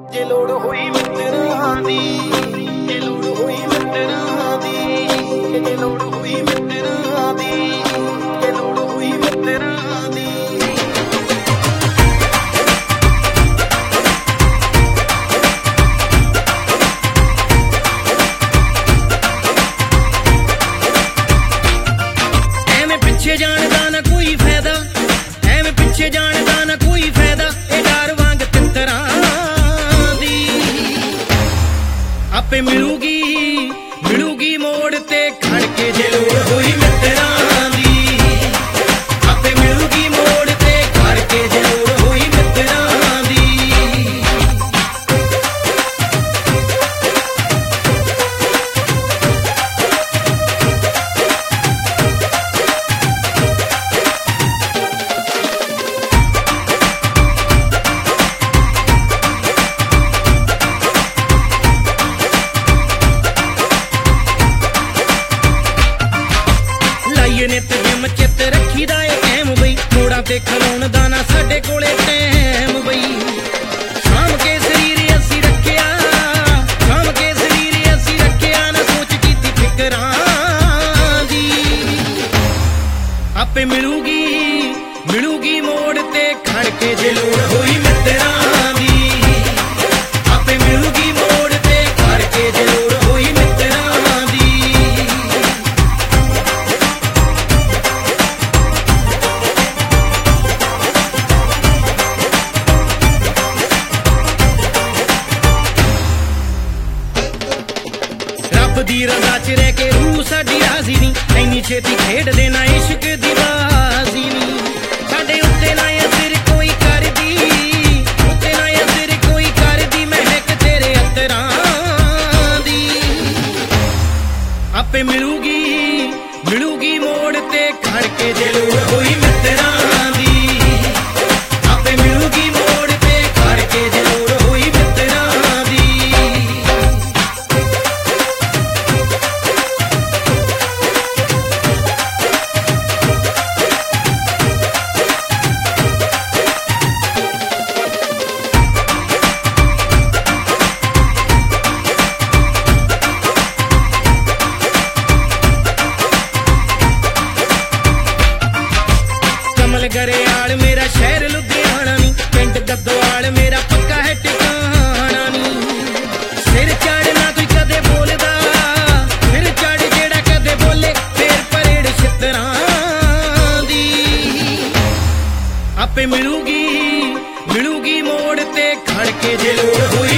ਜੇ ਲੋੜ ਹੋਈ ਮਿੱਤਰਾਂ ਦੀ, ਜੇ ਲੋੜ ਹੋਈ ਮਿੱਤਰਾਂ ਦੀ, ਜੇ ਲੋੜ ਹੋਈ ਮਿੱਤਰਾਂ ਦੀ, ਜੇ ਲੋੜ ਹੋਈ ਮਿੱਤਰਾਂ ਦੀ। ਐਵੇਂ ਪਿੱਛੇ ਜਾਣ ਦਾ ਨਾ ਕੋਈ ਫਾਇਦਾ, ਐਵੇਂ ਪਿੱਛੇ ਜਾਣ ਦਾ ਨਾ ਕੋਈ ਫਾਇਦਾ, ਇਹ ਡਰ ਵਾਂਗ ਤਿੱਤਰਾਂ ਦੀ ਆਪੇ ਮਿਲੂਗੀ, ਮਿਲੂਗੀ ਮੋੜ ਤੇ ਖੜ ਕੇ ਜੇ ਲੋੜ ਹੋਈ ਮਿੱਤਰਾਂ ਦੀ, ਆਪੇ ਮਿਲੂਗੀ ਮੋੜ ਤੇ ਖੜ ਕੇ ਜੇ ਲੋੜ ਹੋਈ ਮਿੱਤਰਾਂ ਦੀ। ਨਿੱਤ ਜਿਮ ਚਿੱਤ ਰੱਖੀਦਾ ਏ ਐਮ ਬਈ, ਮੋੜਾਂ ਤੇ ਖਲੋਣ ਦਾ ਨਾ ਸਾਡੇ ਕੋਲੇ ਟੈਮ ਬਈ। ਸਾਂਭ ਕੇ ਸਰੀਰ ਅਸੀਂ ਰੱਖਿਆ, ਸਾਂਭ ਕੇ ਸਰੀਰ ਅਸੀਂ ਰੱਖਿਆ, ਨਾ ਸੋਚ ਕੀਤੀ ਫਿਕਰਾਂ ਦੀ ਆਪੇ ਮਿਲੂਗੀ, ਮਿਲੂਗੀ ਮੋੜ ਤੇ ਖੜ ਕੇ ਜੇ ਲੋੜ ਹੋਈ ਮਿੱਤਰਾਂ ਦੀ, ਆਪੇ ਮਿਲੂਗੀ ਮੋੜ ਤੇ ਖੜ ਕੇ ਜੇ ਲੋੜ ਹੋਈ ਮਿੱਤਰਾਂ ਦੀ। ਰੱਬ ਦੀ ਰਜ਼ਾ ਚ ਰਹਿ ਕੇ ਰੂਹ ਸਾਡੀ ਰਾਜ਼ੀ ਨਹੀਂ, ਐਨੀ ਛੇਤੀ ਖੇਡ ਦੇਣਾ ਇਸ਼ਕ ਦੀ ਬਾਜ਼ੀ ਨਹੀਂ। ਸਾਡੇ ਉੱਤੇ ਨਾ ਅਸਰ ਕੋਈ ਕਰਦੀ, ਉੱਤੇ ਨਾ ਅਸਰ ਕੋਈ ਕਰਦੀ, ਮਹਿਕ ਤੇਰੇ ਅਤਰਾਂ ਦੀ ਆਪੇ ਮਿਲੂਗੀ, ਮਿਲੂਗੀ ਮੋੜ ਤੇ ਖੜ ਕੇ ਜੇ ਲੋੜ ਹੋਈ ਮਿੱਤਰਾਂ ਦੀ, ਆਪੇ ਮਿਲੂਗੀ ਮੋੜ ਤੇ ਖੜ ਕੇ ਜੇ ਲੋੜ ਹੋਈ ਮਿੱਤਰਾਂ ਦੀ। ਗਰੇਵਾਲ ਮੇਰਾ ਸ਼ਹਿਰ ਲੁਧਿਆਣਾ ਨੀ, ਪਿੰਡ ਗੱਦੋਵਾਲ ਮੇਰਾ ਪੱਕਾ ਹੈ ਟਿਕਾਣਾ ਨੀ। ਸਿਰ ਚੜ੍ਹਨਾ ਕੋਈ ਕਦੇ ਬੋਲਦਾ, ਸਿਰ ਚੜ੍ਹ ਜਿਹੜਾ ਕਦੇ ਬੋਲੇ, ਫੇਰ ਪਰੇਡ ਛਿੱਤਰਾਂ ਦੀ ਆਪੇ ਮਿਲੂਗੀ, ਮਿਲੂਗੀ ਮੋੜ ਤੇ ਖੜ ਕੇ ਜੇ ਲੋੜ ਹੋਈ